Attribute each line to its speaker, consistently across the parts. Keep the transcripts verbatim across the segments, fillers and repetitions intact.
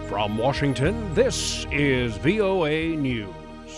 Speaker 1: From Washington, this is V O A News.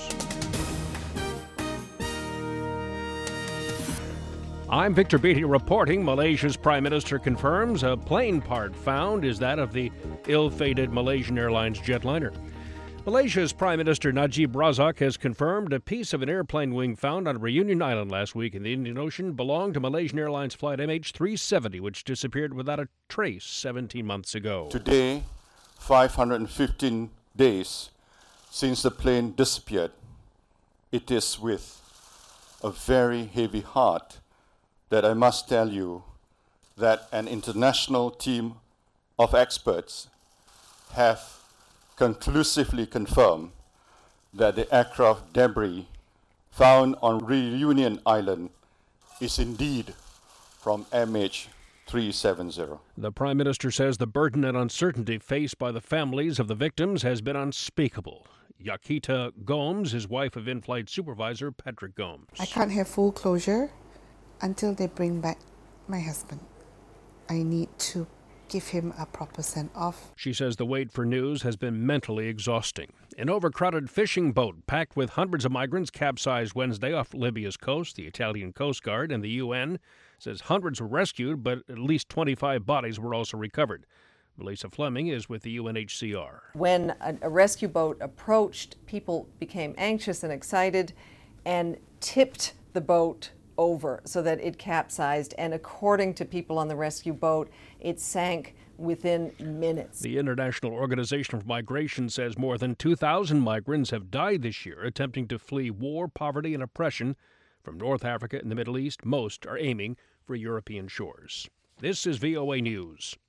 Speaker 1: I'm Victor Beatty reporting. Malaysia's Prime Minister confirms a plane part found is that of the ill-fated Malaysian Airlines jetliner. Malaysia's Prime Minister Najib Razak has confirmed a piece of an airplane wing found on Reunion Island last week in the Indian Ocean belonged to Malaysian Airlines flight M H three seventy, which disappeared without a trace seventeen months ago.
Speaker 2: Today, five hundred fifteen days since the plane disappeared, it is with a very heavy heart that I must tell you that an international team of experts have conclusively confirmed that the aircraft debris found on Reunion Island is indeed from M H three seventy.
Speaker 1: The Prime Minister says the burden and uncertainty faced by the families of the victims has been unspeakable. Yakita Gomes is wife of in-flight supervisor Patrick Gomes.
Speaker 3: I can't have full closure until they bring back my husband. I need to give him a proper send-off.
Speaker 1: She says the wait for news has been mentally exhausting. An overcrowded fishing boat packed with hundreds of migrants capsized Wednesday off Libya's coast. The Italian Coast Guard and the U N says hundreds were rescued, but at least twenty-five bodies were also recovered. Melissa Fleming is with the U N H C R.
Speaker 4: When a, a rescue boat approached, people became anxious and excited and tipped the boat over so that it capsized, and according to people on the rescue boat, it sank within minutes.
Speaker 1: The International Organization for Migration says more than two thousand migrants have died this year attempting to flee war, poverty, and oppression from North Africa and the Middle East. Most are aiming for European shores. This is V O A News.